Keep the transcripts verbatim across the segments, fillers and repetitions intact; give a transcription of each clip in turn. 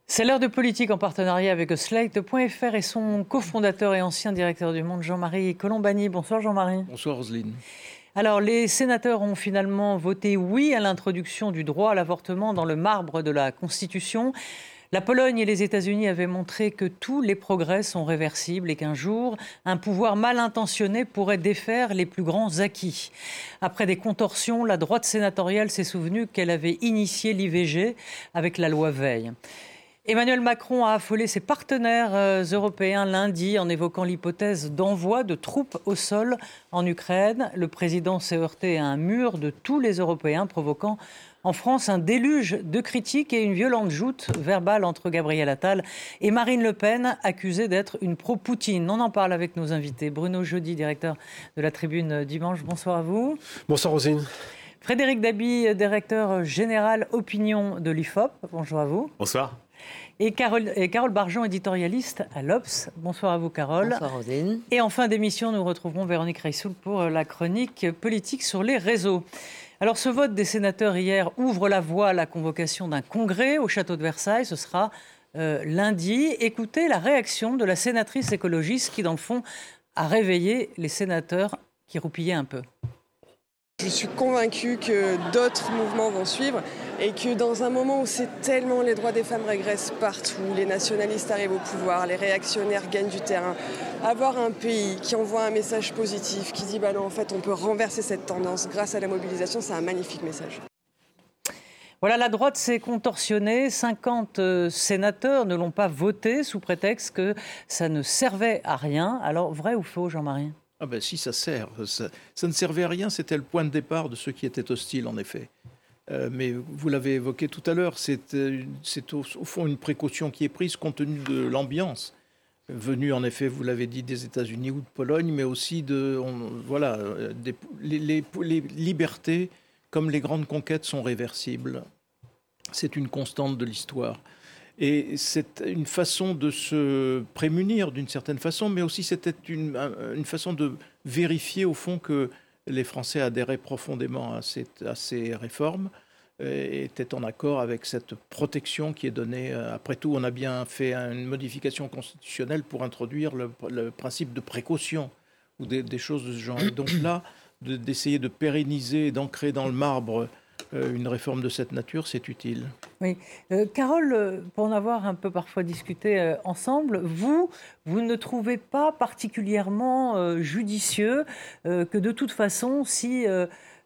C'est l'heure de politique en partenariat avec Slate point F R et son cofondateur et ancien directeur du Monde, Jean-Marie Colombani. Bonsoir Jean-Marie. Bonsoir Roselyne. Alors, les sénateurs ont finalement voté oui à l'introduction du droit à l'avortement dans le marbre de la Constitution. La Pologne et les États-Unis avaient montré que tous les progrès sont réversibles et qu'un jour, un pouvoir mal intentionné pourrait défaire les plus grands acquis. Après des contorsions, la droite sénatoriale s'est souvenue qu'elle avait initié l'I V G avec la loi Veil. Emmanuel Macron a affolé ses partenaires européens lundi en évoquant l'hypothèse d'envoi de troupes au sol en Ukraine. Le président s'est heurté à un mur de tous les Européens, provoquant en France un déluge de critiques et une violente joute verbale entre Gabriel Attal et Marine Le Pen, accusée d'être une pro-Poutine. On en parle avec nos invités. Bruno Jeudi, directeur de la Tribune Dimanche. Bonsoir à vous. Bonsoir Rosine. Frédéric Dabi, directeur général opinion de l'I F O P. Bonjour à vous. Bonsoir. Et Carole, et Carole Barjon, éditorialiste à l'Obs. Bonsoir à vous, Carole. Bonsoir, Rosine. Et en fin d'émission, nous retrouverons Véronique Reissoul pour la chronique politique sur les réseaux. Alors, ce vote des sénateurs hier ouvre la voie à la convocation d'un congrès au château de Versailles. Ce sera euh, lundi. Écoutez la réaction de la sénatrice écologiste qui, dans le fond, a réveillé les sénateurs qui roupillaient un peu. Je suis convaincue que d'autres mouvements vont suivre et que dans un moment où c'est tellement les droits des femmes régressent partout, les nationalistes arrivent au pouvoir, les réactionnaires gagnent du terrain, avoir un pays qui envoie un message positif, qui dit bah non, en fait on peut renverser cette tendance grâce à la mobilisation, c'est un magnifique message. Voilà, la droite s'est contorsionnée. cinquante sénateurs ne l'ont pas voté sous prétexte que ça ne servait à rien. Alors, vrai ou faux, Jean-Marie ? Ah ben si, ça sert. Ça, ça ne servait à rien, c'était le point de départ de ceux qui étaient hostiles, en effet. Euh, mais vous l'avez évoqué tout à l'heure, c'est, c'est au, au fond une précaution qui est prise compte tenu de l'ambiance, venue en effet, vous l'avez dit, des États-Unis ou de Pologne, mais aussi de... On, voilà, des, les, les, les libertés, comme les grandes conquêtes, sont réversibles. C'est une constante de l'histoire. Et c'est une façon de se prémunir d'une certaine façon, mais aussi c'était une, une façon de vérifier au fond que les Français adhéraient profondément à, cette, à ces réformes et étaient en accord avec cette protection qui est donnée. Après tout, on a bien fait une modification constitutionnelle pour introduire le, le principe de précaution ou des, des choses de ce genre. Et donc là, de, d'essayer de pérenniser, d'ancrer dans le marbre une réforme de cette nature, c'est utile. Oui. Euh, Carole, pour en avoir un peu parfois discuté euh, ensemble, vous, vous ne trouvez pas particulièrement euh, judicieux euh, que de toute façon, si euh,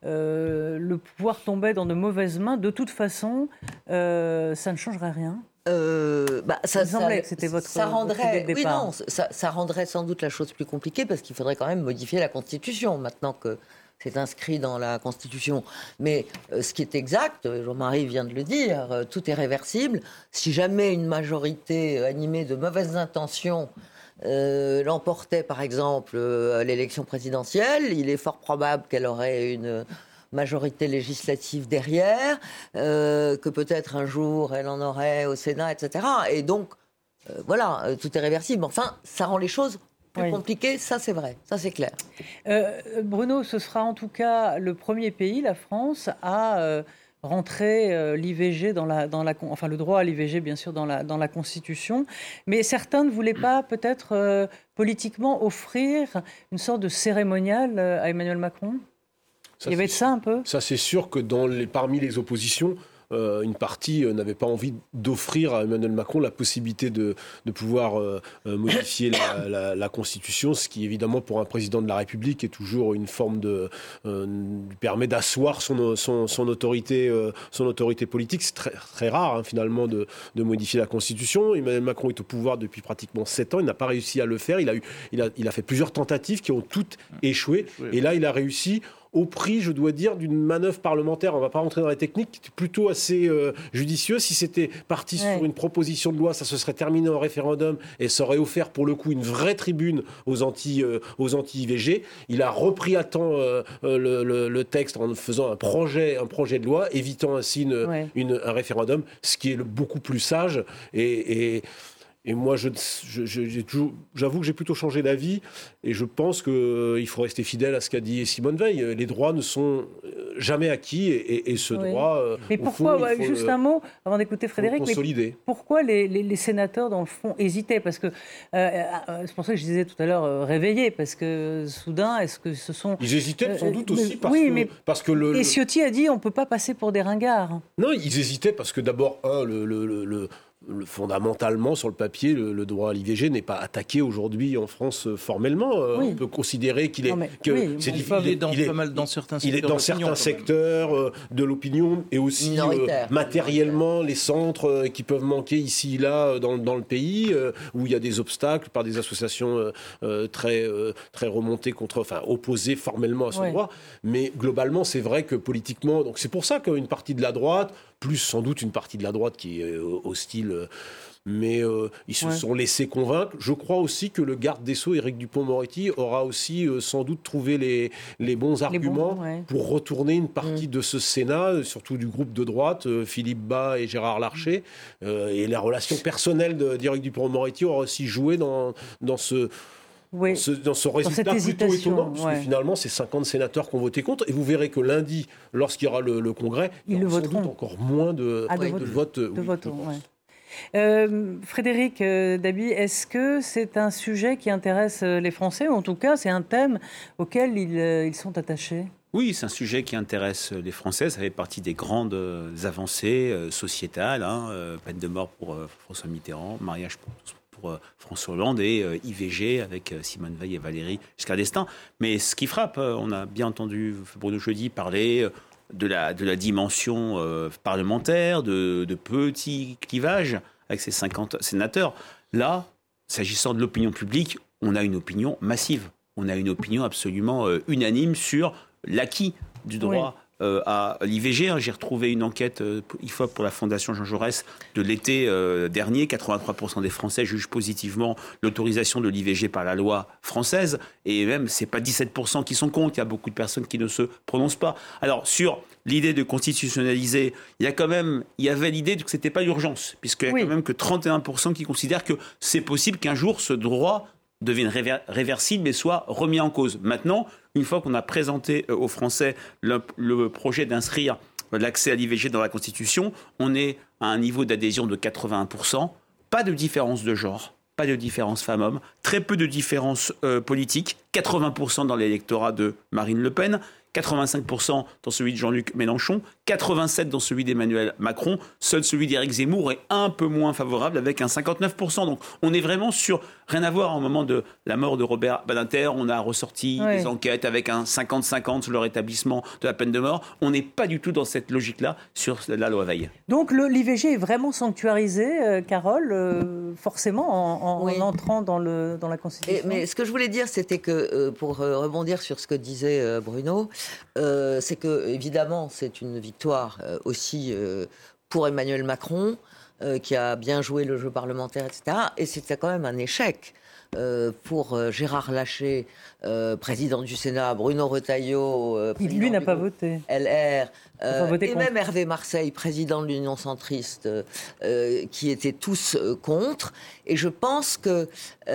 euh, le pouvoir tombait dans de mauvaises mains, de toute façon, euh, ça ne changerait rien ? Euh, bah, ça, Il semblait ça, que c'était votre, ça rendrait, votre idée de départ. Oui, non, ça, ça rendrait sans doute la chose plus compliquée parce qu'il faudrait quand même modifier la Constitution maintenant que c'est inscrit dans la Constitution. Mais euh, ce qui est exact, Jean-Marie vient de le dire, euh, tout est réversible. Si jamais une majorité animée de mauvaises intentions euh, l'emportait, par exemple, euh, à l'élection présidentielle, il est fort probable qu'elle aurait une majorité législative derrière, euh, que peut-être un jour elle en aurait au Sénat, et cetera. Et donc, euh, voilà, euh, tout est réversible. Enfin, ça rend les choses plus oui. compliqué, ça c'est vrai, ça c'est clair. Euh, Bruno, ce sera en tout cas le premier pays, la France, à euh, rentrer euh, l'I V G dans la, dans la, enfin le droit à l'I V G bien sûr dans la, dans la Constitution, mais certains ne voulaient pas peut-être euh, politiquement offrir une sorte de cérémonial euh, à Emmanuel Macron. Ça, Il y avait de ça un peu. Ça c'est sûr que dans les, parmi les oppositions, Euh, une partie euh, n'avait pas envie d'offrir à Emmanuel Macron la possibilité de, de pouvoir euh, modifier la, la, la Constitution, ce qui évidemment pour un président de la République est toujours une forme de euh, lui permet d'asseoir son, son, son, autorité, euh, son autorité politique. C'est très, très rare hein, finalement de, de modifier la Constitution. Emmanuel Macron est au pouvoir depuis pratiquement sept ans, il n'a pas réussi à le faire. Il a, eu, il a, il a fait plusieurs tentatives qui ont toutes échoué, et là il a réussi au prix, je dois dire, d'une manœuvre parlementaire, on ne va pas rentrer dans les techniques, plutôt assez euh, judicieuse. Si c'était parti ouais. sur une proposition de loi, ça se serait terminé en référendum et ça aurait offert pour le coup une vraie tribune aux anti, euh, aux anti-I V G. Il a repris à temps euh, le, le, le texte en faisant un projet, un projet de loi, évitant ainsi une, ouais. une, un référendum, ce qui est le, beaucoup plus sage et... et Et moi, je, je, je, j'ai toujours, j'avoue que j'ai plutôt changé d'avis et je pense qu'il euh, faut rester fidèle à ce qu'a dit Simone Veil. Les droits ne sont jamais acquis et, et, et ce oui. droit, euh, mais pourquoi, fond, ouais, juste le, un mot, avant d'écouter Frédéric, mais pourquoi les, les, les sénateurs, dans le fond, hésitaient ? Parce que, euh, c'est pour ça que je disais tout à l'heure, euh, réveillés, parce que soudain, est-ce que ce sont... Ils hésitaient sans euh, doute aussi mais, parce, oui, que, mais, parce que... le, Et Ciotti a dit, on ne peut pas passer pour des ringards. Non, ils hésitaient parce que d'abord, un, le... le, le, le Le, fondamentalement, sur le papier, le, le droit à l'I V G n'est pas attaqué aujourd'hui en France euh, formellement. Euh, oui. On peut considérer qu'il est, non, que oui, c'est difficile. Il est dans, il est, pas mal dans certains secteurs. Il est dans certains secteurs euh, de l'opinion et aussi euh, matériellement les centres euh, qui peuvent manquer ici et là dans, dans le pays euh, où il y a des obstacles par des associations euh, euh, très euh, très remontées contre, enfin opposées formellement à ce oui. droit. Mais globalement, c'est vrai que politiquement, donc c'est pour ça qu'une partie de la droite, plus sans doute une partie de la droite qui est hostile, mais euh, ils se ouais. sont laissés convaincre. Je crois aussi que le garde des Sceaux, Éric Dupond-Moretti, aura aussi euh, sans doute trouvé les, les bons arguments les bons, ouais. pour retourner une partie mmh. de ce Sénat, surtout du groupe de droite, euh, Philippe Bas et Gérard Larcher. Euh, et la relation personnelle de, d'Éric Dupond-Moretti aura aussi joué dans, dans ce... Oui. Ce, dans ce résultat dans plutôt étonnant, parce ouais. que finalement, c'est cinquante sénateurs qui ont voté contre. Et vous verrez que lundi, lorsqu'il y aura le, le congrès, il y aura sans doute encore moins de, ah, de, ouais, vote, de votes. De oui, vote, ouais. euh, Frédéric euh, Dabi, est-ce que c'est un sujet qui intéresse les Français, ou en tout cas, c'est un thème auquel ils, euh, ils sont attachés ? Oui, c'est un sujet qui intéresse les Français. Ça fait partie des grandes avancées euh, sociétales. Hein, euh, peine de mort pour euh, François Mitterrand, mariage pour tous. Pour François Hollande et euh, I V G avec euh, Simone Veil et Valéry Giscard d'Estaing. Mais ce qui frappe, euh, on a bien entendu Bruno Jeudi parler euh, de, la, de la dimension euh, parlementaire, de, de petits clivages avec ses cinquante sénateurs. Là, s'agissant de l'opinion publique, on a une opinion massive. On a une opinion absolument euh, unanime sur l'acquis du droit. Oui. Euh, à l'I V G, hein, j'ai retrouvé une enquête euh, I F O P pour la Fondation Jean Jaurès de l'été euh, dernier. quatre-vingt-trois pour cent des Français jugent positivement l'autorisation de l'I V G par la loi française. Et même, c'est pas dix-sept pour cent qui sont contre. Il y a beaucoup de personnes qui ne se prononcent pas. Alors, sur l'idée de constitutionnaliser, il y a quand même, il y avait l'idée que c'était pas l'urgence, puisqu'il y a oui. quand même que trente et un pour cent qui considèrent que c'est possible qu'un jour ce droit devienne réver- réversible mais soit remis en cause. Maintenant, une fois qu'on a présenté aux Français le, le projet d'inscrire l'accès à l'I V G dans la Constitution, on est à un niveau d'adhésion de quatre-vingt-un pour cent. Pas de différence de genre, pas de différence femmes-hommes, très peu de différence euh, politique, quatre-vingts pour cent dans l'électorat de Marine Le Pen, quatre-vingt-cinq pour cent dans celui de Jean-Luc Mélenchon, quatre-vingt-sept pour cent dans celui d'Emmanuel Macron. Seul celui d'Éric Zemmour est un peu moins favorable avec un cinquante-neuf pour cent. Donc on est vraiment sur, rien à voir au moment de la mort de Robert Badinter. On a ressorti oui. des enquêtes avec un cinquante cinquante sur le rétablissement de la peine de mort. On n'est pas du tout dans cette logique-là sur la loi Veil. Donc le, l'I V G est vraiment sanctuarisé, euh, Carole, euh, forcément en, en, oui. en entrant dans, le, dans la Constitution. Et, mais ce que je voulais dire, c'était que, euh, pour euh, rebondir sur ce que disait euh, Bruno, Euh, c'est que, évidemment, c'est une victoire euh, aussi euh, pour Emmanuel Macron, euh, qui a bien joué le jeu parlementaire, et cetera. Et c'était quand même un échec euh, pour euh, Gérard Larcher, euh, président du Sénat, Bruno Retailleau, euh, président lui n'a pas voté. L R, euh, voté et contre. Même Hervé Marseille, président de l'Union centriste, euh, qui étaient tous euh, contre. Et je pense qu'ils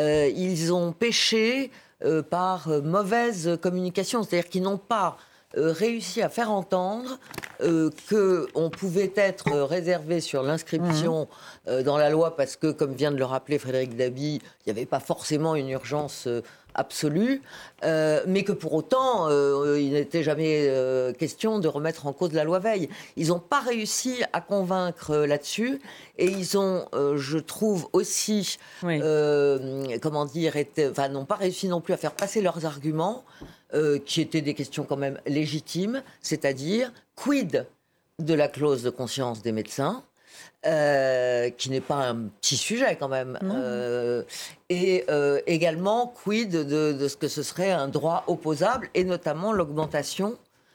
euh, ont péché euh, par euh, mauvaise communication, c'est-à-dire qu'ils n'ont pas Euh, réussi à faire entendre euh, qu'on pouvait être réservé sur l'inscription mmh. euh, dans la loi parce que, comme vient de le rappeler Frédéric Dabi, il n'y avait pas forcément une urgence euh, absolue, euh, mais que pour autant, euh, il n'était jamais euh, question de remettre en cause la loi Veil. Ils n'ont pas réussi à convaincre euh, là-dessus, et ils ont, euh, je trouve aussi, oui. euh, comment dire, été, enfin, n'ont pas réussi non plus à faire passer leurs arguments, euh, qui étaient des questions quand même légitimes, c'est-à-dire, quid de la clause de conscience des médecins, Euh, qui n'est pas un petit sujet quand même, euh, et euh, également quid de, de ce que ce serait un droit opposable, et notamment l'augmentation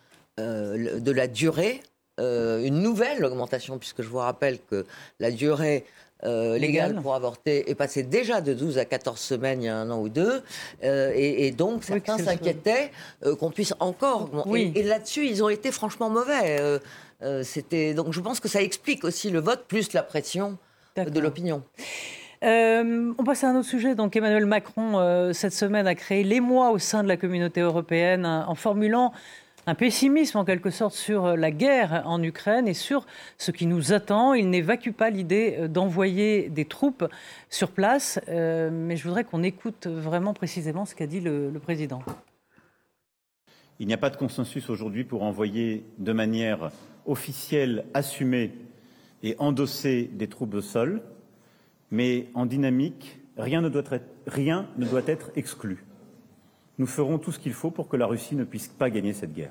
euh, de la durée, euh, une nouvelle augmentation, puisque je vous rappelle que la durée euh, légale pour avorter est passée déjà de douze à quatorze semaines il y a un an ou deux, euh, et, et donc certains oui, s'inquiétaient euh, qu'on puisse encore... Oui. Et, et là-dessus, ils ont été franchement mauvais. Euh, Euh, c'était... Donc je pense que ça explique aussi le vote, plus la pression D'accord. de l'opinion. Euh, on passe à un autre sujet. Donc Emmanuel Macron, euh, cette semaine, a créé l'émoi au sein de la communauté européenne hein, en formulant un pessimisme en quelque sorte sur la guerre en Ukraine et sur ce qui nous attend. Il n'évacue pas l'idée d'envoyer des troupes sur place, euh, mais je voudrais qu'on écoute vraiment précisément ce qu'a dit le, le président. Il n'y a pas de consensus aujourd'hui pour envoyer de manière officielle, assumée et endossée des troupes au sol, mais en dynamique, rien ne doit être, rien ne doit être exclu. Nous ferons tout ce qu'il faut pour que la Russie ne puisse pas gagner cette guerre.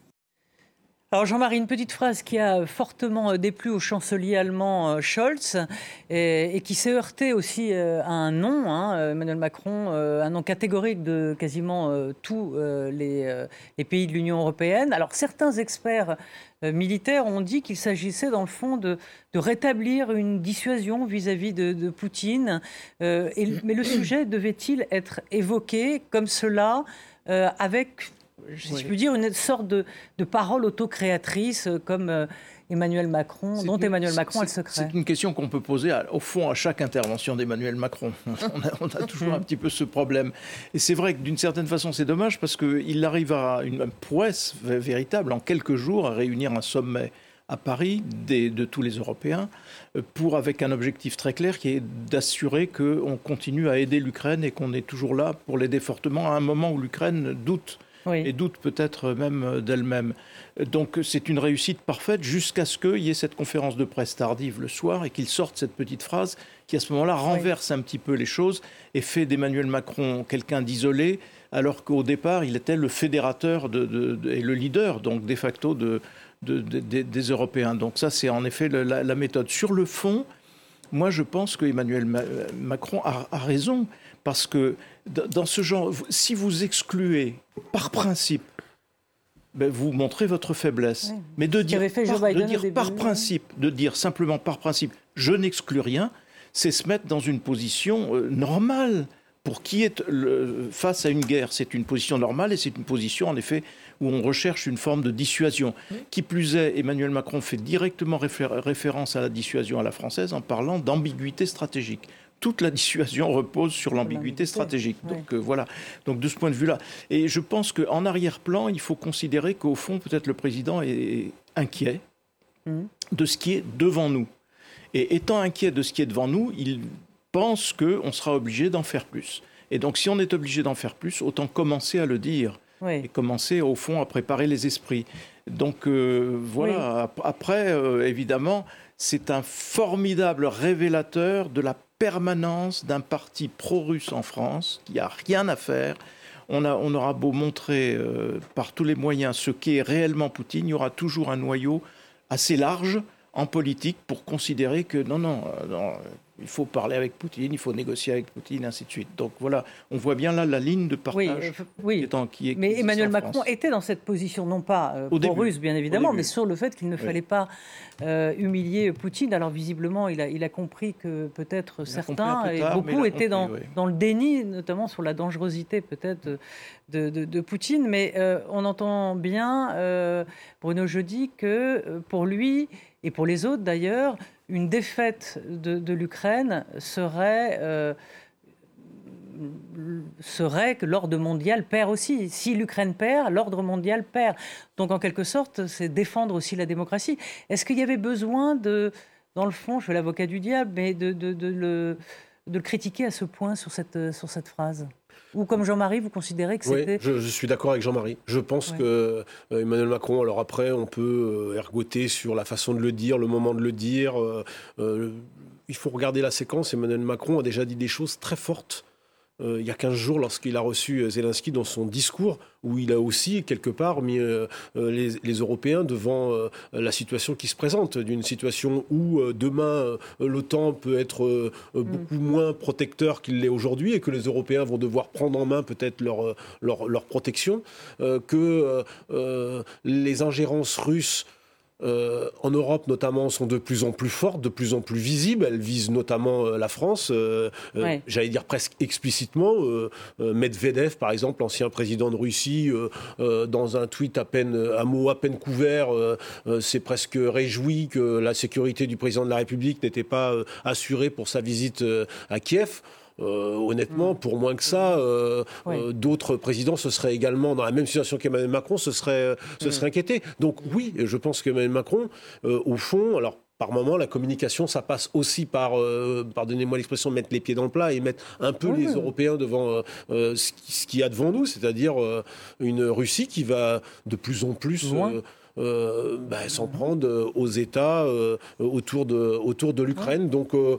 Alors Jean-Marie, une petite phrase qui a fortement déplu au chancelier allemand Scholz et, et qui s'est heurté aussi à un nom, hein, Emmanuel Macron, un nom catégorique de quasiment tous les, les pays de l'Union européenne. Alors certains experts militaires ont dit qu'il s'agissait dans le fond de, de rétablir une dissuasion vis-à-vis de, de Poutine. Euh, et, mais le sujet devait-il être évoqué comme cela euh, avec... si je puis dire, une sorte de, de parole autocréatrice comme euh, Emmanuel Macron, c'est dont une, Emmanuel Macron elle se crée. C'est une question qu'on peut poser à, au fond à chaque intervention d'Emmanuel Macron. On a, on a toujours un petit peu ce problème. Et c'est vrai que d'une certaine façon c'est dommage parce qu'il arrive à une, une prouesse véritable en quelques jours à réunir un sommet à Paris des, de tous les Européens pour, avec un objectif très clair qui est d'assurer qu'on continue à aider l'Ukraine et qu'on est toujours là pour l'aider fortement à un moment où l'Ukraine doute. Oui. Et doute peut-être même d'elle-même. Donc c'est une réussite parfaite jusqu'à ce qu'il y ait cette conférence de presse tardive le soir et qu'il sorte cette petite phrase qui à ce moment-là renverse oui. un petit peu les choses et fait d'Emmanuel Macron quelqu'un d'isolé alors qu'au départ il était le fédérateur de, de, de, et le leader donc de facto de, de, de, de, des Européens. Donc ça c'est en effet le, la, la méthode. Sur le fond, moi je pense qu'Emmanuel Macron a, a raison. Parce que dans ce genre, si vous excluez par principe, ben vous montrez votre faiblesse. Oui. Mais de dire, par, de dire par principe, de dire simplement par principe, je n'exclus rien, c'est se mettre dans une position euh, normale. Pour qui est le, face à une guerre, c'est une position normale et c'est une position en effet où on recherche une forme de dissuasion. Oui. Qui plus est, Emmanuel Macron fait directement réfé- référence à la dissuasion à la française en parlant d'ambiguïté stratégique. Toute la dissuasion repose sur l'ambiguïté stratégique. Oui. Donc euh, voilà. Donc de ce point de vue-là, et je pense qu'en arrière-plan, il faut considérer qu'au fond, peut-être le président est inquiet mmh. de ce qui est devant nous. Et étant inquiet de ce qui est devant nous, il pense qu'on sera obligé d'en faire plus. Et donc si on est obligé d'en faire plus, autant commencer à le dire oui. et commencer au fond à préparer les esprits. Donc euh, voilà. Oui. Après, euh, évidemment, c'est un formidable révélateur de la permanence d'un parti pro-russe en France, qui n'a rien à faire. On, a, on aura beau montrer euh, par tous les moyens ce qu'est réellement Poutine, il y aura toujours un noyau assez large en politique pour considérer que non, non, euh, non il faut parler avec Poutine, il faut négocier avec Poutine, ainsi de suite. Donc voilà, on voit bien là la ligne de partage oui, oui. qui est en, qui est, mais qui Emmanuel en Macron France. était dans cette position, non pas euh, pro-russe bien évidemment, mais sur le fait qu'il ne oui. fallait pas euh, humilier Poutine. Alors visiblement, il a, il a compris que peut-être il certains, et tard, beaucoup étaient compris, dans, oui. dans le déni, notamment sur la dangerosité peut-être de, de, de, de Poutine. Mais euh, on entend bien, euh, Bruno Jeudi, que pour lui, et pour les autres d'ailleurs, une défaite de, de l'Ukraine serait, euh, serait que l'ordre mondial perd aussi. Si l'Ukraine perd, l'ordre mondial perd. Donc en quelque sorte, c'est défendre aussi la démocratie. Est-ce qu'il y avait besoin de, dans le fond, je fais l'avocat du diable, mais de, de, de, le, de le critiquer à ce point sur cette, sur cette phrase ? Ou comme Jean-Marie, vous considérez que c'était... Oui, je, je suis d'accord avec Jean-Marie. Je pense ouais. que euh, Emmanuel Macron, alors après, on peut euh, ergoter sur la façon de le dire, le moment de le dire. Euh, euh, il faut regarder la séquence. Emmanuel Macron a déjà dit des choses très fortes euh, il y a quinze jours lorsqu'il a reçu Zelensky dans son discours, où il a aussi, quelque part, mis euh, les, les Européens devant euh, la situation qui se présente, d'une situation où euh, demain, euh, l'OTAN peut être euh, mm. beaucoup moins protecteur qu'il l'est aujourd'hui et que les Européens vont devoir prendre en main peut-être leur, leur, leur protection, euh, que euh, les ingérences russes euh, en Europe notamment, sont de plus en plus fortes, de plus en plus visibles. Elles visent notamment euh, la France, euh, ouais. euh, j'allais dire presque explicitement. Euh, euh, Medvedev, par exemple, l'ancien président de Russie, euh, euh, dans un tweet à peine, un mot à peine couvert, euh, euh, s'est presque réjoui que la sécurité du président de la République n'était pas euh, assurée pour sa visite euh, à Kiev. Euh, honnêtement, pour moins que ça, euh, oui. euh, d'autres présidents se seraient également dans la même situation qu'Emmanuel Macron, se seraient, se seraient inquiétés. Donc oui, je pense qu'Emmanuel Macron, euh, au fond, alors par moment, la communication, ça passe aussi par, euh, pardonnez-moi l'expression, mettre les pieds dans le plat et mettre un peu oui. les Européens devant euh, ce, ce qu'il y a devant nous, c'est-à-dire euh, une Russie qui va de plus en plus... Euh, euh, bah, s'en prendre aux États euh, autour de, autour de l'Ukraine. Donc... Euh,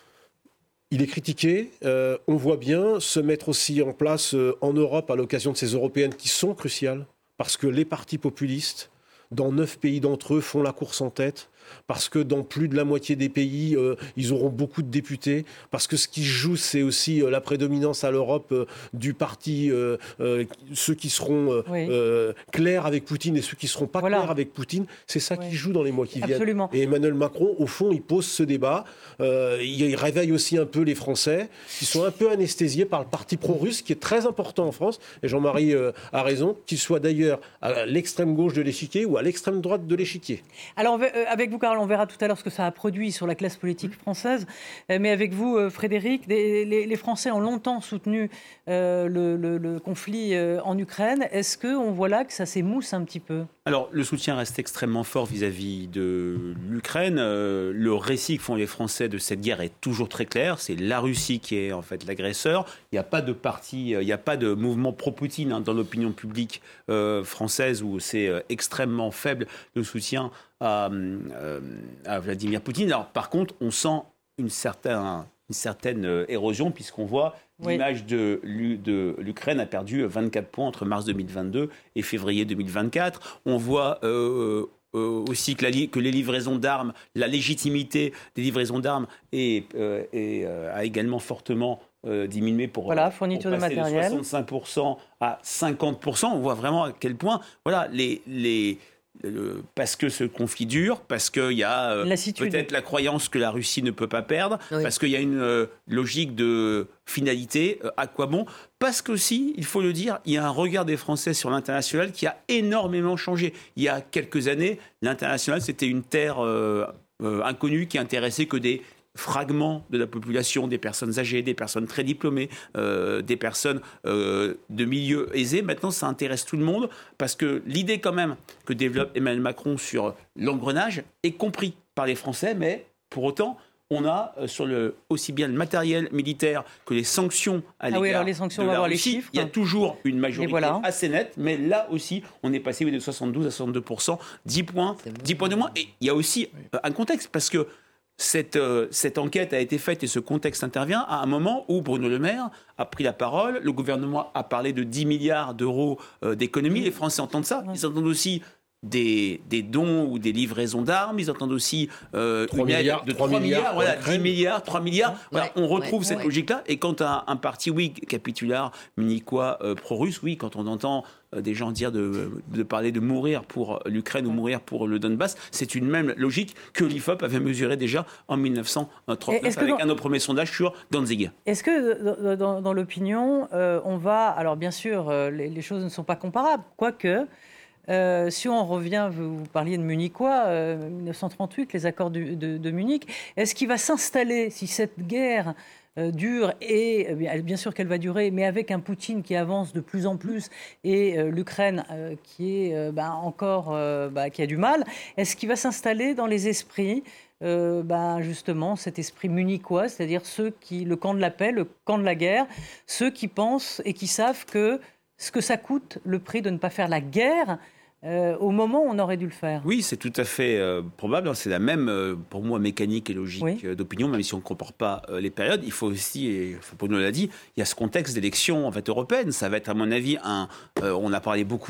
Il est critiqué, euh, on voit bien se mettre aussi en place euh, en Europe à l'occasion de ces européennes qui sont cruciales, parce que les partis populistes, dans neuf pays d'entre eux, font la course en tête, parce que dans plus de la moitié des pays, euh, ils auront beaucoup de députés, parce que ce qui joue, c'est aussi euh, la prédominance à l'Europe euh, du parti, euh, euh, ceux qui seront euh, oui. euh, clairs avec Poutine et ceux qui ne seront pas voilà. clairs avec Poutine, c'est ça oui. qui joue dans les mois qui Absolument. viennent. Et Emmanuel Macron, au fond, il pose ce débat, euh, il réveille aussi un peu les Français, qui sont un peu anesthésiés par le parti pro-russe, qui est très important en France, et Jean-Marie euh, a raison, qu'il soit d'ailleurs à l'extrême gauche de l'échiquier ou à l'extrême droite de l'échiquier. Alors, avec vous, Karl, on verra tout à l'heure ce que ça a produit sur la classe politique française. Mais avec vous, Frédéric, les, les Français ont longtemps soutenu euh, le, le, le conflit en Ukraine. Est-ce qu'on voit là que ça s'émousse un petit peu ? Alors, le soutien reste extrêmement fort vis-à-vis de l'Ukraine. Euh, le récit que font les Français de cette guerre est toujours très clair. C'est la Russie qui est en fait l'agresseur. Il n'y a pas de parti, il n'y a pas de mouvement pro-Poutine hein, dans l'opinion publique euh, française où c'est euh, extrêmement faible le soutien à, euh, à Vladimir Poutine. Alors, par contre, on sent une certaine, une certaine euh, érosion puisqu'on voit oui. l'image de, de l'Ukraine a perdu vingt-quatre points entre mars deux mille vingt-deux et février deux mille vingt-quatre. On voit euh, euh, aussi que, la, que les livraisons d'armes, la légitimité des livraisons d'armes est, euh, est, euh, a également fortement Euh, diminué pour, voilà, fourniture pour passer de matériel. de soixante-cinq pour cent à cinquante pour cent. On voit vraiment à quel point, voilà, les, les, le, parce que ce conflit dure, parce qu'il y a euh, peut-être la croyance que la Russie ne peut pas perdre, oui. parce qu'il y a une euh, logique de finalité, euh, à quoi bon ? Parce qu'aussi, il faut le dire, il y a un regard des Français sur l'international qui a énormément changé. Il y a quelques années, l'international, c'était une terre euh, euh, inconnue qui intéressait que des fragments de la population, des personnes âgées, des personnes très diplômées, euh, des personnes euh, de milieux aisés. Maintenant, ça intéresse tout le monde parce que l'idée quand même que développe Emmanuel Macron sur l'engrenage est compris par les Français, mais pour autant, on a euh, sur le, aussi bien le matériel militaire que les sanctions à l'égard ah oui, alors les sanctions, de la Russie, les chiffres. Il y a toujours une majorité voilà. assez nette, mais là aussi, on est passé de soixante-douze à soixante-deux pour cent, dix points, dix points de moins. Et il y a aussi euh, un contexte, parce que Cette, euh, cette enquête a été faite et ce contexte intervient à un moment où Bruno Le Maire a pris la parole. Le gouvernement a parlé de dix milliards d'euros euh, d'économie. Les Français entendent ça. Ils entendent aussi des, des dons ou des livraisons d'armes. Ils entendent aussi euh, trois milliards, de trois milliards, voilà, dix milliards, trois milliards. Ouais, voilà, on retrouve ouais, cette ouais. logique-là. Et quand un, un parti, oui, capitulaire, munichois, euh, pro-russe, oui, quand on entend euh, des gens dire de, de parler de mourir pour l'Ukraine ou mourir pour le Donbass, c'est une même logique que l'I F O P avait mesurée déjà en mille neuf cent trente-neuf avec dans... un de nos premiers sondages sur Danzig. Est-ce que dans, dans l'opinion, euh, on va... Alors bien sûr, euh, les, les choses ne sont pas comparables, quoique... Euh, si on revient, vous parliez de Munichois, euh, mille neuf cent trente-huit, les accords de, de, de Munich, est-ce qu'il va s'installer, si cette guerre euh, dure, et euh, bien sûr qu'elle va durer, mais avec un Poutine qui avance de plus en plus, et euh, l'Ukraine euh, qui est euh, bah, encore, euh, bah, qui a du mal, est-ce qu'il va s'installer dans les esprits Euh, ben justement cet esprit munichois, c'est-à-dire ceux qui, le camp de la paix, le camp de la guerre, ceux qui pensent et qui savent que ce que ça coûte, le prix de ne pas faire la guerre euh, au moment où on aurait dû le faire. Oui, c'est tout à fait euh, probable. C'est la même, euh, pour moi, mécanique et logique oui. euh, d'opinion, même si on ne compare pas euh, les périodes. Il faut aussi, et Bruno l'a dit, il y a ce contexte d'élection en fait, européenne. Ça va être, à mon avis, un, euh, on a parlé beaucoup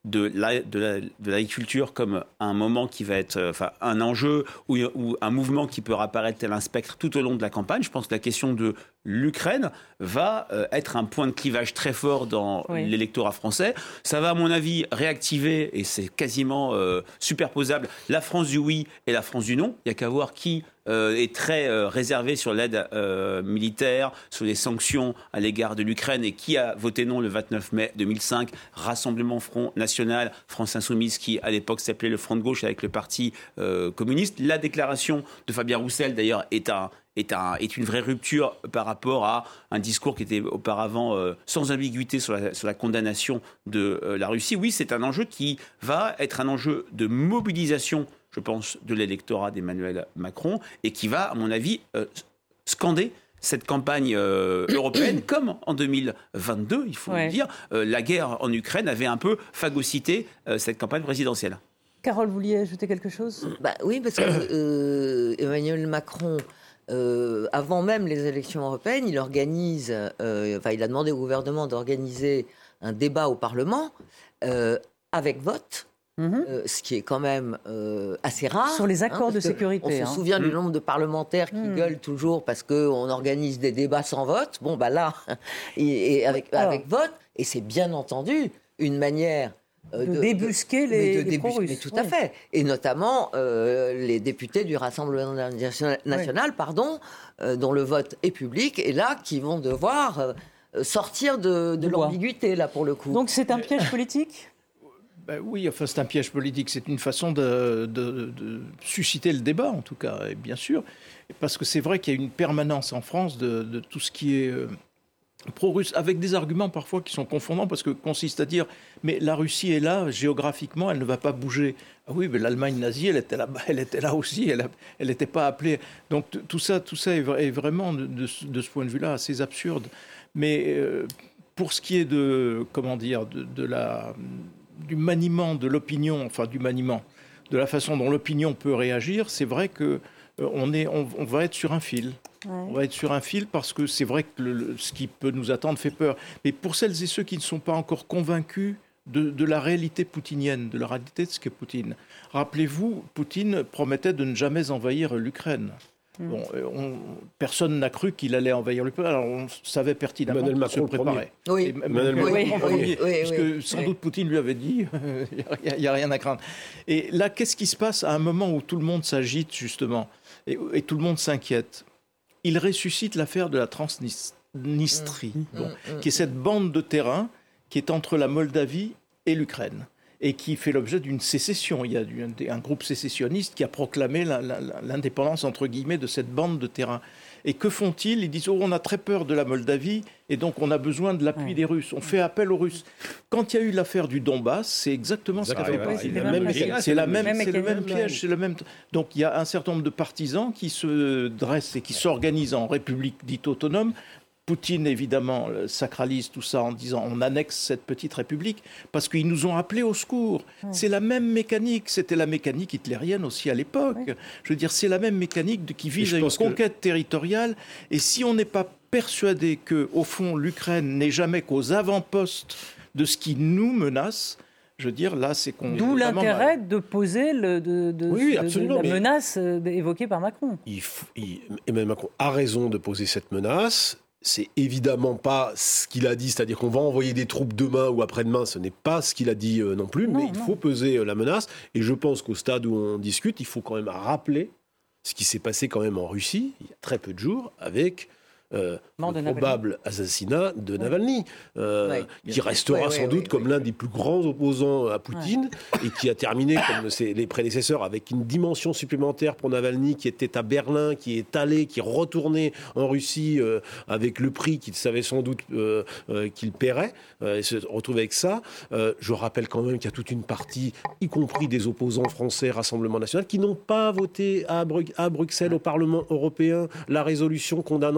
de, la, de, la, de l'agriculture comme un moment qui va être, enfin, un enjeu ou, ou un mouvement qui peut apparaître tel un spectre tout au long de la campagne. Je pense que la question de l'Ukraine va euh, être un point de clivage très fort dans oui. l'électorat français. Ça va, à mon avis, réactiver, et c'est quasiment euh, superposable, la France du oui et la France du non. Il n'y a qu'à voir qui euh, est très euh, réservé sur l'aide euh, militaire, sur les sanctions à l'égard de l'Ukraine, et qui a voté non le vingt-neuf mai deux mille cinq, Rassemblement Front National, France Insoumise, qui à l'époque s'appelait le Front de Gauche avec le Parti euh, communiste. La déclaration de Fabien Roussel, d'ailleurs, est un Est, un, est une vraie rupture par rapport à un discours qui était auparavant euh, sans ambiguïté sur la, sur la condamnation de euh, la Russie. Oui, c'est un enjeu qui va être un enjeu de mobilisation, je pense, de l'électorat d'Emmanuel Macron, et qui va, à mon avis, euh, scander cette campagne euh, européenne, comme en deux mille vingt-deux, il faut ouais. le dire, euh, la guerre en Ukraine avait un peu phagocyté euh, cette campagne présidentielle. Carole, vous vouliez ajouter quelque chose ? Bah, oui, parce que euh, Emmanuel Macron... Euh, avant même les élections européennes, il organise, euh, enfin, il a demandé au gouvernement d'organiser un débat au Parlement euh, avec vote, mm-hmm. euh, ce qui est quand même euh, assez rare. Sur les accords hein, de sécurité. On hein. se souvient mm. du nombre de parlementaires qui mm. gueulent toujours parce qu'on organise des débats sans vote. Bon, bah là, et, et avec, avec vote, et c'est bien entendu une manière... De, de débusquer les, de les débusquer, pro-russes. Mais tout à oui. fait. Et notamment euh, les députés du Rassemblement national, oui. pardon, euh, dont le vote est public, et là, qui vont devoir euh, sortir de, de l'ambiguïté, là, pour le coup. Donc c'est un piège politique ? Ben oui, enfin, c'est un piège politique. C'est une façon de, de, de susciter le débat, en tout cas, et bien sûr. Parce que c'est vrai qu'il y a une permanence en France de, de tout ce qui est... Euh, pro-russe, avec des arguments parfois qui sont confondants, parce que consiste à dire mais la Russie est là, géographiquement, elle ne va pas bouger. Ah oui, mais l'Allemagne nazie, elle était là, elle était là aussi, elle n'était pas appelée. Donc t- tout ça, tout ça est, est vraiment, de, de, de ce point de vue-là, assez absurde. Mais euh, pour ce qui est de, comment dire, de, de la, du maniement de l'opinion, enfin du maniement, de la façon dont l'opinion peut réagir, c'est vrai que euh, on, est, on, on va être sur un fil. Ouais. On va être sur un fil parce que c'est vrai que le, le, ce qui peut nous attendre fait peur. Mais pour celles et ceux qui ne sont pas encore convaincus de, de la réalité poutinienne, de la réalité de ce qu'est Poutine, rappelez-vous, Poutine promettait de ne jamais envahir l'Ukraine. Mmh. Bon, on, personne n'a cru qu'il allait envahir l'Ukraine. Alors on savait pertinemment Emmanuel qu'il se préparait. Oui. Emmanuel Macron oui, premier, oui, oui, parce que sans oui. doute Poutine lui avait dit il n'y a, a rien à craindre. Et là, qu'est-ce qui se passe à un moment où tout le monde s'agite justement et, et tout le monde s'inquiète? Il ressuscite l'affaire de la Transnistrie, mmh. bon, mmh. qui est cette bande de terrain qui est entre la Moldavie et l'Ukraine, et qui fait l'objet d'une sécession. Il y a un, un groupe sécessionniste qui a proclamé la, la, l'indépendance, entre guillemets, de cette bande de terrain. Et que font-ils ? Ils disent oh, on a très peur de la Moldavie, et donc on a besoin de l'appui ouais. des Russes. On fait appel aux Russes. Quand il y a eu l'affaire du Donbass, c'est exactement ce qu'a fait ouais, c'est, c'est, même, c'est, la même, même c'est le même piège. C'est le même... Donc il y a un certain nombre de partisans qui se dressent et qui s'organisent en république dite autonome. Poutine, évidemment, sacralise tout ça en disant on annexe cette petite république parce qu'ils nous ont appelés au secours. Ouais. C'est la même mécanique. C'était la mécanique hitlérienne aussi à l'époque. Ouais. Je veux dire, c'est la même mécanique de, qui vise à une conquête que... territoriale. Et si on n'est pas persuadé qu'au fond, l'Ukraine n'est jamais qu'aux avant-postes de ce qui nous menace, je veux dire, là, c'est qu'on... D'où l'intérêt mal. de poser le, de, de, oui, de, de la menace évoquée par Macron. Il faut, il, Emmanuel Macron a raison de poser cette menace. C'est évidemment pas ce qu'il a dit, c'est-à-dire qu'on va envoyer des troupes demain ou après-demain, ce n'est pas ce qu'il a dit euh, non plus, non, mais non. il faut peser euh, la menace. Et je pense qu'au stade où on discute, il faut quand même rappeler ce qui s'est passé quand même en Russie, il y a très peu de jours, avec euh, le probable assassinat de ouais. Navalny, euh, ouais. qui restera ouais, ouais, sans ouais, doute ouais, comme ouais. l'un des plus grands opposants à Poutine, ouais. et qui a terminé, comme ses, les prédécesseurs, avec une dimension supplémentaire pour Navalny, qui était à Berlin, qui est allé, qui est retourné en Russie, euh, avec le prix qu'il savait sans doute euh, euh, qu'il paierait, euh, et se retrouve avec ça. Euh, je rappelle quand même qu'il y a toute une partie, y compris des opposants français, Rassemblement National, qui n'ont pas voté à, Bru- à Bruxelles, au Parlement européen, la résolution condamnant l'empoisonnement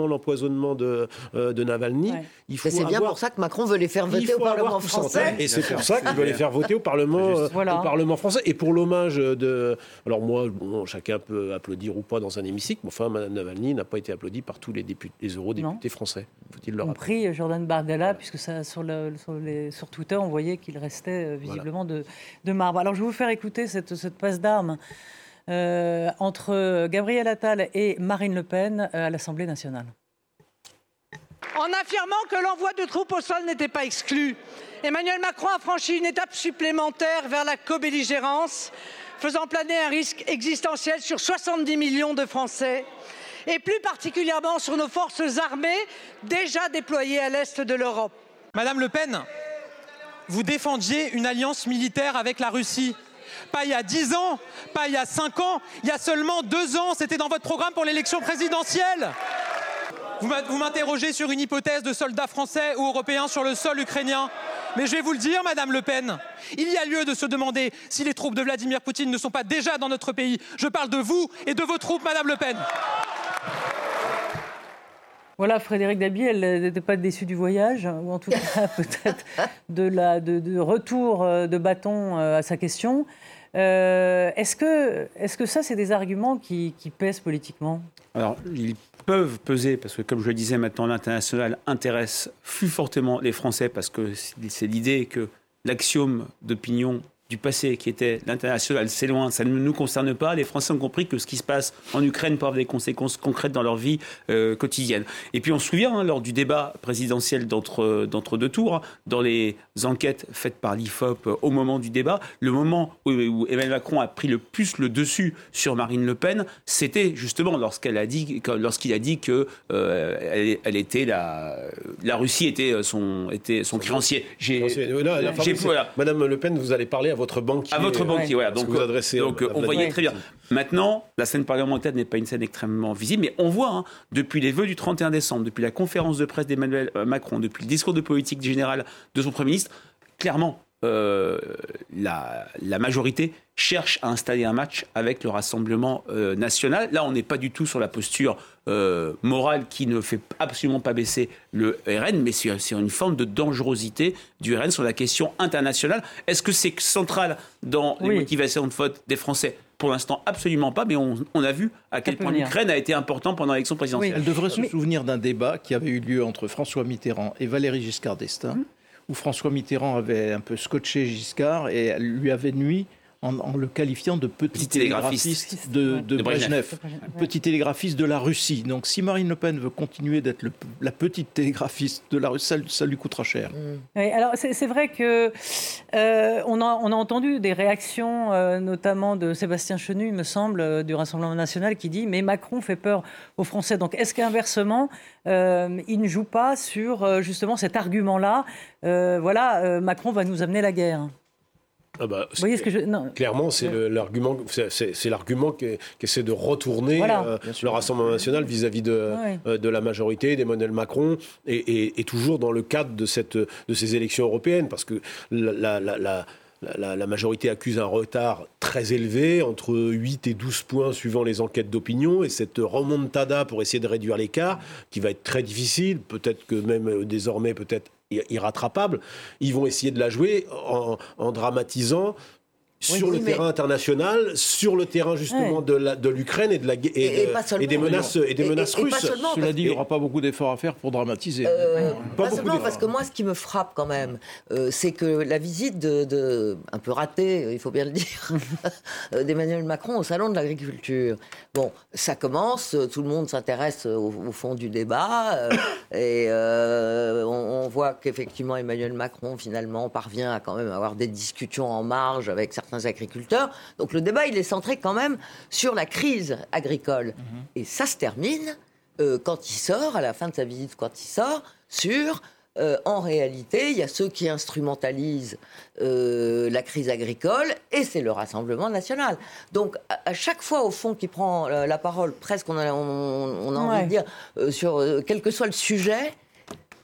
l'emprisonnement de, euh, de Navalny. Ouais. Il faut c'est avoir... bien pour ça que Macron veut les faire voter au Parlement français. Et c'est pour ça qu'il veut les faire voter au Parlement, euh, voilà. au Parlement français. Et pour l'hommage de... Alors moi, bon, chacun peut applaudir ou pas dans un hémicycle, mais enfin, Mme Navalny n'a pas été applaudie par tous les, députés, les eurodéputés non. français. Faut-il le rappeler. Compris Jordan Bardella, voilà. puisque ça, sur, le, sur, les, sur Twitter, on voyait qu'il restait visiblement voilà. de, de marbre. Alors je vais vous faire écouter cette, cette passe d'armes euh, entre Gabriel Attal et Marine Le Pen à l'Assemblée nationale. En affirmant que l'envoi de troupes au sol n'était pas exclu, Emmanuel Macron a franchi une étape supplémentaire vers la co-belligérance, faisant planer un risque existentiel sur soixante-dix millions de Français, et plus particulièrement sur nos forces armées déjà déployées à l'est de l'Europe. Madame Le Pen, vous défendiez une alliance militaire avec la Russie. Pas il y a dix ans, pas il y a cinq ans, il y a seulement deux ans, c'était dans votre programme pour l'élection présidentielle. Vous m'interrogez sur une hypothèse de soldats français ou européens sur le sol ukrainien. Mais je vais vous le dire, Madame Le Pen, il y a lieu de se demander si les troupes de Vladimir Poutine ne sont pas déjà dans notre pays. Je parle de vous et de vos troupes, Madame Le Pen. Voilà, Frédéric Dabi, elle n'était pas déçue du voyage, ou en tout cas peut-être de, la, de, de retour de bâton à sa question. Euh, est-ce que, est-ce que ça, c'est des arguments qui, qui pèsent politiquement ? Alors, ils peuvent peser, parce que comme je le disais maintenant, l'international intéresse plus fortement les Français, parce que c'est l'idée que l'axiome d'opinion du passé qui était l'international, c'est loin, ça ne nous concerne pas. Les Français ont compris que ce qui se passe en Ukraine peut avoir des conséquences concrètes dans leur vie euh, quotidienne. Et puis on se souvient, hein, lors du débat présidentiel d'entre, d'entre deux tours, hein, dans les enquêtes faites par l'I F O P euh, au moment du débat, le moment où, où Emmanuel Macron a pris le plus le dessus sur Marine Le Pen, c'était justement lorsqu'elle a dit, lorsqu'il a dit que euh, elle, elle était la, la Russie était son, était son créancier. J'ai, là, la j'ai, voilà. Madame Le Pen, vous allez parler à votre banquier. À votre banquier, ouais. voilà. Donc, vous adressez donc on voyait très bien. Maintenant, la scène parlementaire n'est pas une scène extrêmement visible, mais on voit, hein, depuis les vœux du trente et un décembre, depuis la conférence de presse d'Emmanuel Macron, depuis le discours de politique générale de son Premier ministre, clairement, euh, la, la majorité cherche à installer un match avec le Rassemblement euh, national. Là, on n'est pas du tout sur la posture euh, morale qui ne fait absolument pas baisser le R N, mais c'est, c'est une forme de dangerosité du R N sur la question internationale. Est-ce que c'est central dans les oui. motivations de vote des Français ? Pour l'instant, absolument pas, mais on, on a vu à quel point l'Ukraine a été important pendant l'élection présidentielle. Oui. Elle devrait se mais... souvenir d'un débat qui avait eu lieu entre François Mitterrand et Valéry Giscard d'Estaing, mmh. où François Mitterrand avait un peu scotché Giscard et lui avait nuit en, en le qualifiant de petit, petit télégraphiste, télégraphiste de, de, de Brejnev, Brejnev. Ouais. Petit télégraphiste de la Russie. Donc si Marine Le Pen veut continuer d'être le, la petite télégraphiste de la Russie, ça, ça lui coûtera cher. Mmh. Oui, alors c'est, c'est vrai que euh, on, a, on a entendu des réactions, euh, notamment de Sébastien Chenu, il me semble, euh, du Rassemblement national, qui dit « mais Macron fait peur aux Français ». Donc est-ce qu'inversement, euh, il ne joue pas sur euh, justement cet argument-là euh, voilà, euh, Macron va nous amener la guerre. Ah bah, Vous voyez ce que je... non. Clairement, c'est le, l'argument, c'est, c'est, c'est l'argument qui, qui essaie de retourner voilà. euh, le Rassemblement national vis-à-vis de, ouais. euh, de la majorité, d'Emmanuel Macron, et, et, et toujours dans le cadre de, cette, de ces élections européennes, parce que la, la, la, la La, la majorité accuse un retard très élevé, entre huit et douze points suivant les enquêtes d'opinion, et cette remontada pour essayer de réduire l'écart, qui va être très difficile, peut-être que même euh, désormais peut-être irrattrapable, ils vont essayer de la jouer en, en dramatisant sur oui, le mais... terrain international, sur le terrain justement ouais. de, la, de l'Ukraine et, de la, et, et, et, de, et des menaces, et des et, menaces et, russes. Et Cela dit, il n'y aura pas beaucoup d'efforts à faire pour dramatiser. Euh, pas pas seulement parce que moi, ce qui me frappe quand même, euh, c'est que la visite de, de, un peu ratée, il faut bien le dire, d'Emmanuel Macron au Salon de l'Agriculture. Bon, ça commence, tout le monde s'intéresse au, au fond du débat, euh, et euh, on, on voit qu'effectivement Emmanuel Macron finalement parvient à quand même avoir des discussions en marge avec certains agriculteurs. Donc le débat, il est centré quand même sur la crise agricole. Mmh. Et ça se termine euh, quand il sort, à la fin de sa visite, quand il sort, sur, euh, en réalité, il y a ceux qui instrumentalisent euh, la crise agricole, et c'est le Rassemblement national. Donc à, à chaque fois, au fond, qu'il prend la, la parole, presque on a, on, on a envie ouais. de dire, euh, sur euh, quel que soit le sujet,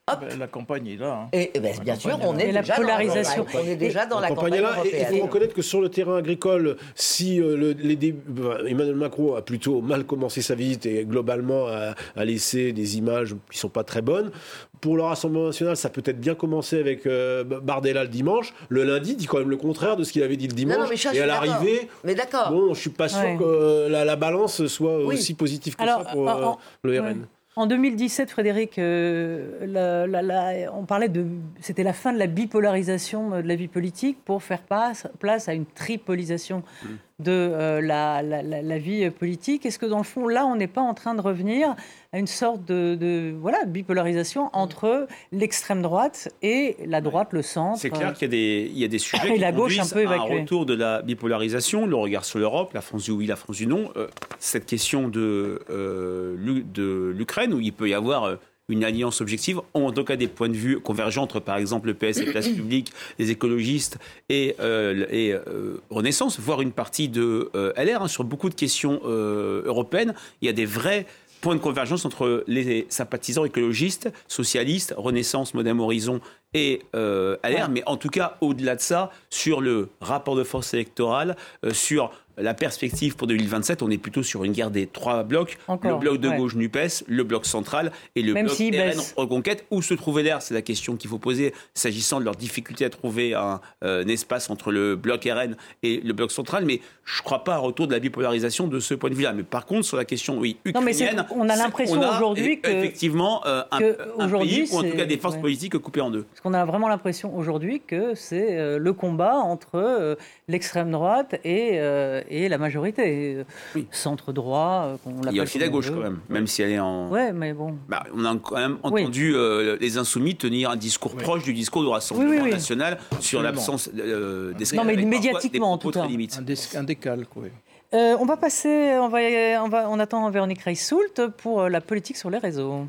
hop. Ben, la campagne est là. Hein. Et, et ben, bien sûr, on est, la déjà polarisation. Dans la, on est déjà dans la, la campagne, campagne là. européenne. Et il faut reconnaître que sur le terrain agricole, si euh, le, les dé... Emmanuel Macron a plutôt mal commencé sa visite et globalement a, a laissé des images qui ne sont pas très bonnes, pour le Rassemblement national, ça peut être bien commencé avec euh, Bardella le dimanche. Le lundi, il dit quand même le contraire de ce qu'il avait dit le dimanche. Non, non, mais ça, et à l'arrivée, mais d'accord. Bon, je ne suis pas sûr ouais. que euh, la, la balance soit oui. aussi positive que Alors, ça pour euh, en, le R N. Ouais. En deux mille dix-sept, Frédéric, euh, la, la, la, on parlait de, c'était la fin de la bipolarisation de la vie politique pour faire place, place à une tripolisation mmh. de euh, la, la, la, la vie politique. Est-ce que dans le fond, là, on n'est pas en train de revenir à une sorte de, de voilà, bipolarisation entre l'extrême droite et la droite, le centre? C'est clair qu'il y a des, il y a des sujets et qui la gauche conduisent un peu à un évacuée. retour de la bipolarisation, le regard sur l'Europe, la France du oui, la France du non. Euh, cette question de, euh, de l'Ukraine, où il peut y avoir une alliance objective, en tout cas des points de vue convergents entre, par exemple, le P S et Place Publique, les écologistes et, euh, et euh, Renaissance, voire une partie de euh, L R, hein, sur beaucoup de questions euh, européennes. Il y a des vrais points de convergence entre les sympathisants écologistes, socialistes, Renaissance, Modem Horizon et euh, L R, ouais. mais en tout cas, au-delà de ça, sur le rapport de force électorale, euh, sur la perspective pour deux mille vingt-sept, on est plutôt sur une guerre des trois blocs. Encore, le bloc de ouais. gauche NUPES, le bloc central et le Même bloc si R N baisse. Reconquête. Où se trouve L R? C'est la question qu'il faut poser s'agissant de leur difficulté à trouver un, euh, un espace entre le bloc R N et le bloc central. Mais je ne crois pas à un retour de la bipolarisation de ce point de vue-là. Mais par contre, sur la question oui, ukrainienne, non, mais on a l'impression on a aujourd'hui que... effectivement euh, un, que un pays, ou en tout cas des forces ouais. politiques coupées en deux. Parce qu'on a vraiment l'impression aujourd'hui que c'est euh, le combat entre euh, l'extrême droite et, euh, et la majorité. Oui. Centre-droit, qu'on l'appelle. Il y a aussi la gauche, quand même, même si elle est en... Ouais, mais bon... Bah, on a quand même entendu oui. euh, les Insoumis tenir un discours oui. proche du discours du Rassemblement oui, oui, oui. national sur l'absence euh, des... Non, mais médiatiquement, en tout cas. Un, dé- un décalque, oui. Euh, on va passer... On, va, on, va, on attend Véronique Reiss-Soult pour la politique sur les réseaux.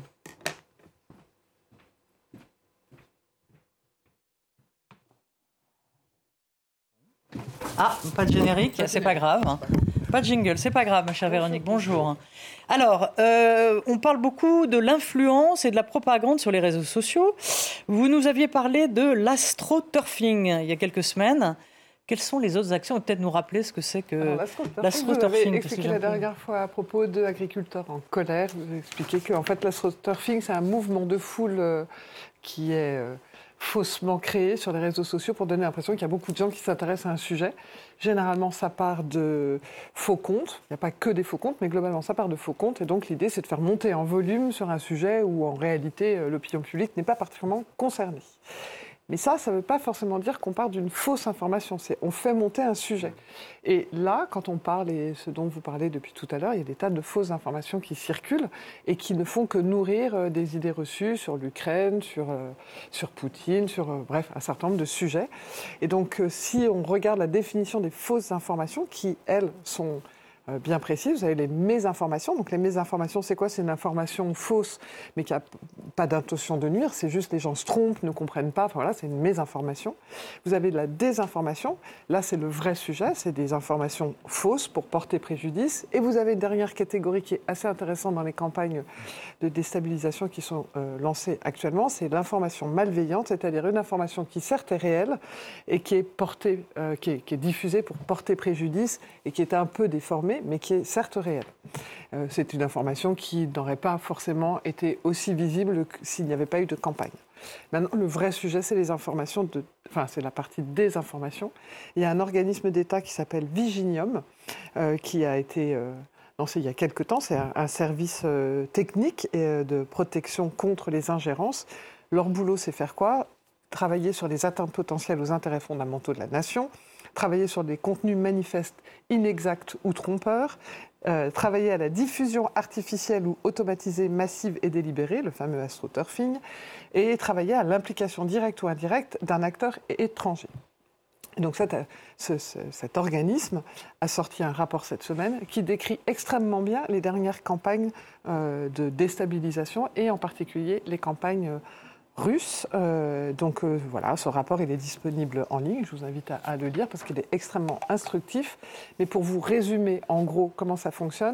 Ah, pas de générique, c'est pas grave. Pas de jingle, c'est pas grave, ma chère Véronique, bonjour. Alors, euh, on parle beaucoup de l'influence et de la propagande sur les réseaux sociaux. Vous nous aviez parlé de l'astroturfing il y a quelques semaines. Quelles sont les autres actions? Peut-être nous rappeler ce que c'est que l'astroturfing. L'astroturfing, vous avez expliqué la dernière fois à propos d'agriculteurs en colère. Vous avez expliqué qu'en fait, l'astroturfing, c'est un mouvement de foule euh, qui est... Euh, faussement créé sur les réseaux sociaux pour donner l'impression qu'il y a beaucoup de gens qui s'intéressent à un sujet. Généralement, ça part de faux comptes. Il n'y a pas que des faux comptes, mais globalement, ça part de faux comptes. Et donc, l'idée, c'est de faire monter en volume sur un sujet où, en réalité, l'opinion publique n'est pas particulièrement concernée. Mais ça, ça ne veut pas forcément dire qu'on part d'une fausse information. C'est on fait monter un sujet. Et là, quand on parle, et ce dont vous parlez depuis tout à l'heure, il y a des tas de fausses informations qui circulent et qui ne font que nourrir des idées reçues sur l'Ukraine, sur, euh, sur Poutine, sur, euh, bref, un certain nombre de sujets. Et donc, euh, si on regarde la définition des fausses informations, qui, elles, sont... bien précis, vous avez les mésinformations. Donc les mésinformations, c'est quoi? C'est une information fausse, mais qui n'a pas d'intention de nuire, c'est juste les gens se trompent, ne comprennent pas, enfin voilà, c'est une mésinformation. Vous avez de la désinformation, là c'est le vrai sujet, c'est des informations fausses pour porter préjudice. Et vous avez une dernière catégorie qui est assez intéressante dans les campagnes de déstabilisation qui sont euh, lancées actuellement, c'est l'information malveillante, c'est-à-dire une information qui certes est réelle et qui est portée, euh, qui est, qui est diffusée pour porter préjudice et qui est un peu déformée, mais qui est certes réelle. Euh, c'est une information qui n'aurait pas forcément été aussi visible s'il n'y avait pas eu de campagne. Maintenant, le vrai sujet, c'est les informations de... Enfin, c'est la partie désinformation. Il y a un organisme d'État qui s'appelle Viginium, euh, qui a été euh, lancé il y a quelque temps. C'est un, un service euh, technique et, euh, de protection contre les ingérences. Leur boulot, c'est faire quoi? Travailler sur les atteintes potentielles aux intérêts fondamentaux de la nation, travailler sur des contenus manifestes inexacts ou trompeurs, euh, travailler à la diffusion artificielle ou automatisée massive et délibérée, le fameux astroturfing, et travailler à l'implication directe ou indirecte d'un acteur étranger. Et donc cet, ce, ce, cet organisme a sorti un rapport cette semaine qui décrit extrêmement bien les dernières campagnes euh, de déstabilisation et en particulier les campagnes euh, russe. Euh, donc euh, voilà, ce rapport, il est disponible en ligne. Je vous invite à, à le lire parce qu'il est extrêmement instructif. Mais pour vous résumer en gros comment ça fonctionne,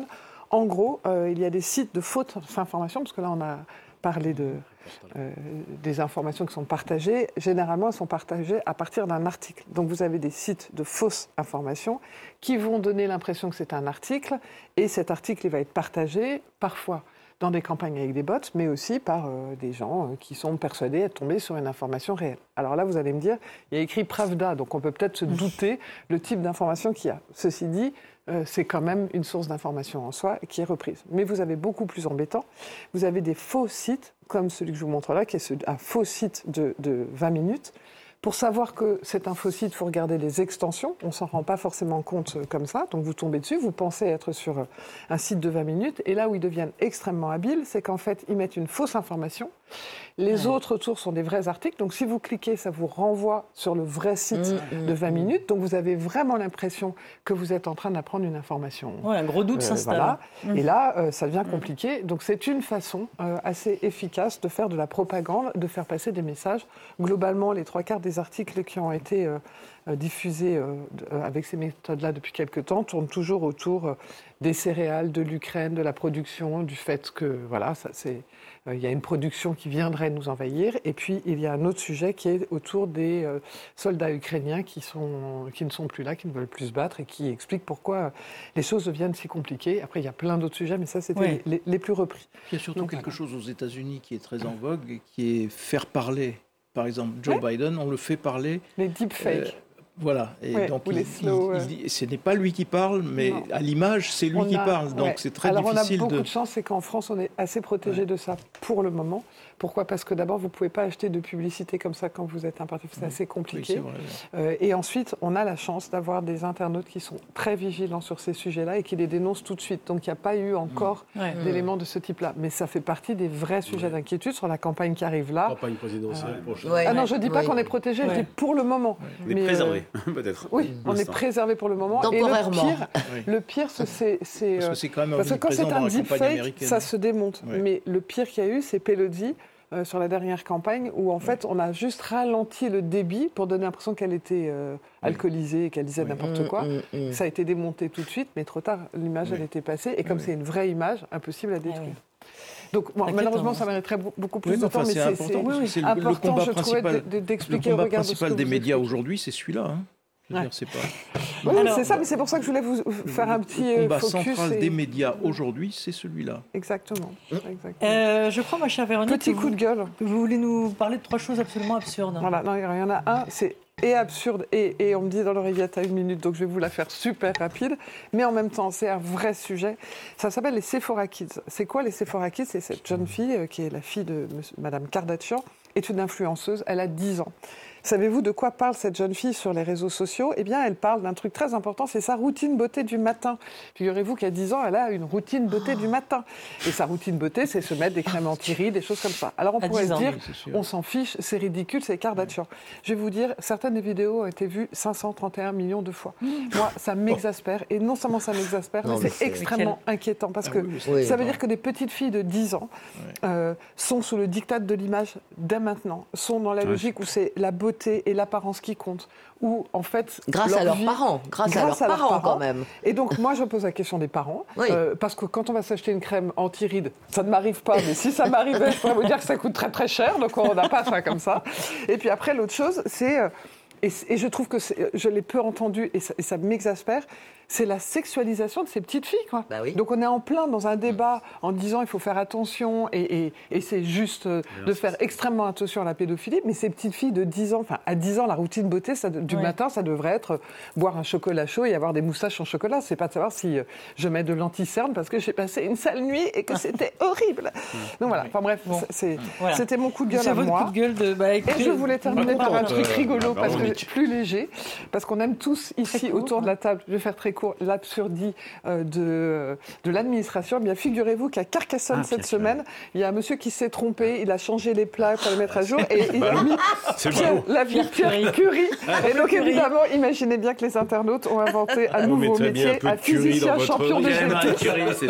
En gros, euh, il y a des sites de fausses informations, parce que là, on a parlé de, euh, des informations qui sont partagées. Généralement, elles sont partagées à partir d'un article. Donc, vous avez des sites de fausses informations qui vont donner l'impression que c'est un article, et cet article, il va être partagé, parfois dans des campagnes avec des bots, mais aussi par euh, des gens euh, qui sont persuadés être tombés sur une information réelle. Alors là, vous allez me dire, il y a écrit Pravda, donc on peut peut-être se douter le type d'information qu'il y a. Ceci dit, euh, c'est quand même une source d'information en soi qui est reprise. Mais vous avez beaucoup plus embêtant, vous avez des faux sites, comme celui que je vous montre là, qui est ce, un faux site de, de vingt minutes. Pour savoir que c'est un faux site, il faut regarder les extensions. On ne s'en rend pas forcément compte comme ça. Donc vous tombez dessus, vous pensez être sur un site de vingt minutes. Et là où ils deviennent extrêmement habiles, c'est qu'en fait, ils mettent une fausse information. Les ouais. autres autour sont des vrais articles. Donc si vous cliquez, ça vous renvoie sur le vrai site mmh, de vingt mmh. minutes. Donc vous avez vraiment l'impression que vous êtes en train d'apprendre une information. Ouais, un gros doute euh, s'installe. Voilà. Mmh. Et là, euh, ça devient compliqué. Donc c'est une façon euh, assez efficace de faire de la propagande, de faire passer des messages. Globalement, les trois quarts des articles qui ont été euh, diffusés euh, avec ces méthodes-là depuis quelque temps tournent toujours autour euh, des céréales, de l'Ukraine, de la production, du fait que voilà, ça, c'est, euh, il y a une production qui viendrait nous envahir. Et puis il y a un autre sujet qui est autour des euh, soldats ukrainiens qui, sont, qui ne sont plus là, qui ne veulent plus se battre et qui expliquent pourquoi les choses deviennent si compliquées. Après, il y a plein d'autres sujets, mais ça, c'était oui. les, les plus repris. Il y a surtout Donc, quelque voilà. chose aux États-Unis qui est très en vogue, qui est faire parler. Par exemple, Joe ouais. Biden, on le fait parler. Les deepfakes. Euh, voilà. Et ouais, donc, il, les slow, il, il, ce n'est pas lui qui parle, mais non. à l'image, c'est lui on qui a, parle. Donc, ouais. c'est très Alors, difficile de... Alors, on a beaucoup de, de chance, c'est qu'en France, on est assez protégé ouais. de ça pour le moment. Pourquoi ? Parce que d'abord, vous ne pouvez pas acheter de publicité comme ça quand vous êtes un parti. C'est oui. assez compliqué. Oui, c'est vrai, euh, et ensuite, on a la chance d'avoir des internautes qui sont très vigilants sur ces sujets-là et qui les dénoncent tout de suite. Donc, il n'y a pas eu encore mmh. ouais. d'éléments de ce type-là. Mais ça fait partie des vrais sujets ouais. d'inquiétude sur la campagne qui arrive là. Campagne présidentielle euh, prochaine. Ouais, ah non, je ne dis pas oui. qu'on est protégé, ouais. je dis pour le moment. Ouais. On est mais préservé, euh, peut-être. Oui, on est préservé pour le moment. Temporairement. Et le pire, oui. le pire c'est... c'est parce que, c'est quand, même parce que quand c'est un deepfake, ça se démonte. Ouais. Mais le pire qu'il y a eu, c'est Pelosi, Euh, sur la dernière campagne, où en fait on a juste ralenti le débit pour donner l'impression qu'elle était euh, alcoolisée et qu'elle disait oui. n'importe quoi. Mmh, mmh, mmh. Ça a été démonté tout de suite, mais trop tard, l'image oui. elle était passée, et comme oui. c'est une vraie image, impossible à détruire. Oui. Donc bon, malheureusement, ça mériterait beaucoup plus oui, de temps, mais c'est, c'est important, oui, oui, c'est le, important, le combat je principal, trouvais, d'expliquer le combat au regard principal de ce que des médias expliquez. aujourd'hui, c'est celui-là. Hein. Je veux ouais. dire, c'est pas... Oui, Alors, c'est ça, mais c'est pour ça que je voulais vous faire un petit le combat focus. central et... des médias aujourd'hui, c'est celui-là. Exactement. Exactement. Euh, je crois, ma chère Véronique, petit coup de gueule. Que vous voulez nous parler de trois choses absolument absurdes. Voilà, non, il y en a un, c'est et absurde, et, et on me dit dans l'oreillette à une minute, donc je vais vous la faire super rapide, mais en même temps, c'est un vrai sujet. Ça s'appelle les Sephora Kids. C'est quoi les Sephora Kids ? C'est cette jeune fille, euh, qui est la fille de Madame Kardashian, est une influenceuse, elle a dix ans. Savez-vous de quoi parle cette jeune fille sur les réseaux sociaux ? Eh bien, elle parle d'un truc très important, c'est sa routine beauté du matin. Figurez-vous qu'à dix ans, elle a une routine beauté oh. du matin. Et sa routine beauté, c'est se mettre des crèmes anti-rides, des choses comme ça. Alors, on à pourrait se dire, oui, on s'en fiche, c'est ridicule, c'est Kardashian. Oui. Je vais vous dire, certaines des vidéos ont été vues cinq cent trente et un millions de fois. Mmh. Moi, ça m'exaspère. Et non seulement ça m'exaspère, non, mais c'est, c'est extrêmement quel... inquiétant. Parce ah, que oui, oui, ça veut dire que des petites filles de dix ans oui. euh, sont sous le diktat de l'image dès maintenant, sont dans la oui. logique où c'est la beauté et l'apparence qui compte, où en fait grâce à leurs vie, parents, grâce, grâce à leurs parents, parents quand même. Et donc moi je pose la question des parents, oui. euh, parce que quand on va s'acheter une crème anti-rides, ça ne m'arrive pas, mais si ça m'arrivait, je pourrais vous dire que ça coûte très très cher, donc on n'a pas ça comme ça. Et puis après l'autre chose, c'est euh, et, et je trouve que c'est, je l'ai peu entendu et ça, et ça m'exaspère. C'est la sexualisation de ces petites filles, quoi. Bah oui. Donc on est en plein dans un débat en disant il faut faire attention et, et, et c'est juste euh, de faire extrêmement attention à la pédophilie. Mais ces petites filles de dix ans, enfin à dix ans, la routine beauté ça, du ouais. matin, ça devrait être boire un chocolat chaud et avoir des moustaches en chocolat. C'est pas de savoir si euh, je mets de l'anti-cerne parce que j'ai passé une sale nuit et que c'était horrible. Donc voilà. Enfin bref, bon. c'est, voilà. c'était mon coup de gueule c'est à votre moi. Coup de gueule de, bah, écoutez, et je voulais terminer par un truc rigolo euh, parce bah, que plus léger, parce qu'on aime tous ici court, autour hein. de la table. Je vais faire très court. L'absurdie euh, de, de l'administration. Eh bien, figurez-vous qu'à Carcassonne, ah, cette semaine, sûr. il y a un monsieur qui s'est trompé, il a changé les plats pour les mettre à jour, et il a mis Pierre, la vie Pierre Curie. Ah, et donc, Curie. Évidemment, imaginez bien que les internautes ont inventé un nouveau métier, un, un physicien champion des épices.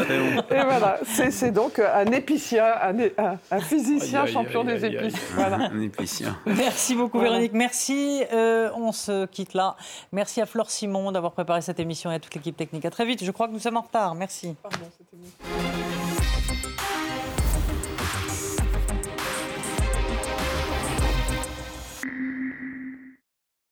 Et voilà, c'est, c'est donc un épicien, un, un, un physicien aïe, aïe, champion aïe, des aïe, épices. Aïe. Voilà. Un épicien. Merci beaucoup, voilà. Véronique. Merci. Euh, on se quitte là. Merci à Flore Simon d'avoir préparé cette émission et à toute l'équipe technique. À très vite. Je crois que nous sommes en retard. Merci. Pardon, c'était bon.